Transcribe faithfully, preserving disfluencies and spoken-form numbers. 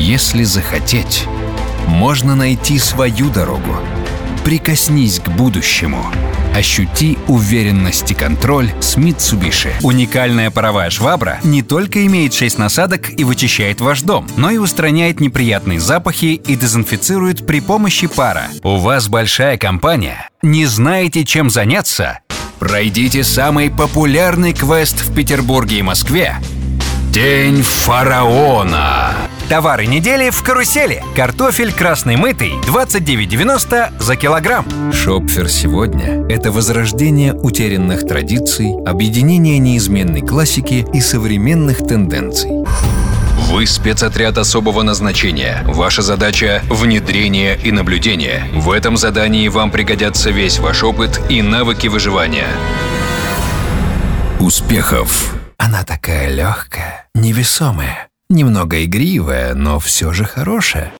Если захотеть, можно найти свою дорогу. Прикоснись к будущему. Ощути уверенность и контроль с Mitsubishi. Уникальная паровая швабра не только имеет шесть насадок и вычищает ваш дом, но и устраняет неприятные запахи и дезинфицирует при помощи пара. У вас большая компания? Не знаете, чем заняться? Пройдите самый популярный квест в Петербурге и Москве – День фараона. Товары недели в карусели. Картофель красный мытый двадцать девять девяносто за килограмм. Шопфер сегодня – это возрождение утерянных традиций, объединение неизменной классики и современных тенденций. Вы спецотряд особого назначения. Ваша задача – внедрение и наблюдение. В этом задании вам пригодятся весь ваш опыт и навыки выживания. Успехов! Она такая легкая, невесомая, немного игривая, но все же хорошая.